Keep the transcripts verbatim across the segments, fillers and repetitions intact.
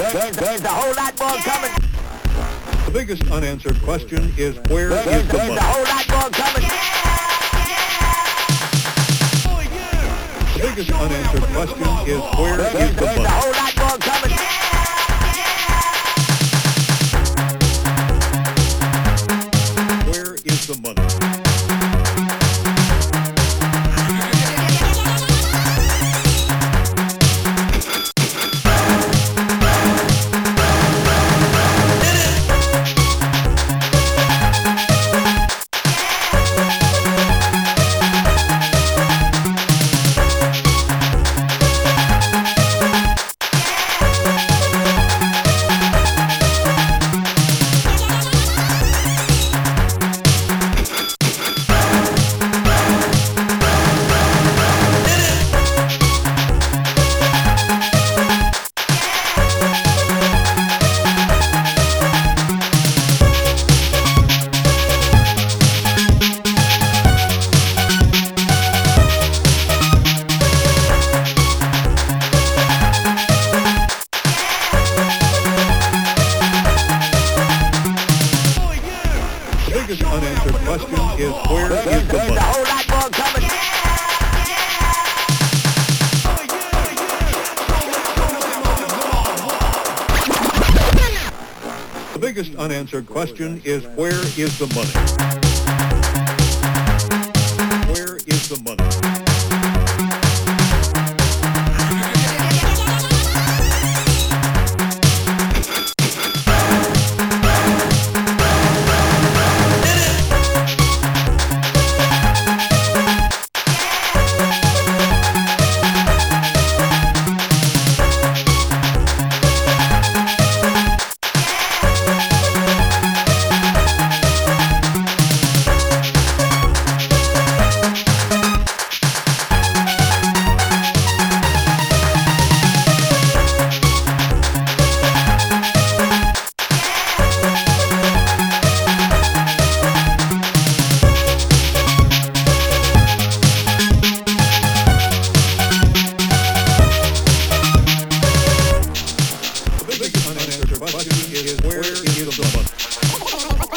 There's, there's a whole lot more coming. The biggest unanswered question is where There's, is the there's money? a whole lot more coming. The biggest unanswered question is where There's, is the there's a money? whole lot more coming. Where is the money? The biggest unanswered question is where There's, is the there's a money? whole lot more coming. The biggest unanswered question is where is the money? Where is the money? The biggest unanswered question is where is the money?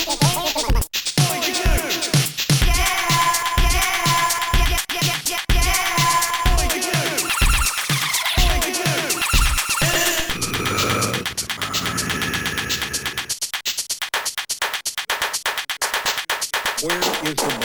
Where is the money?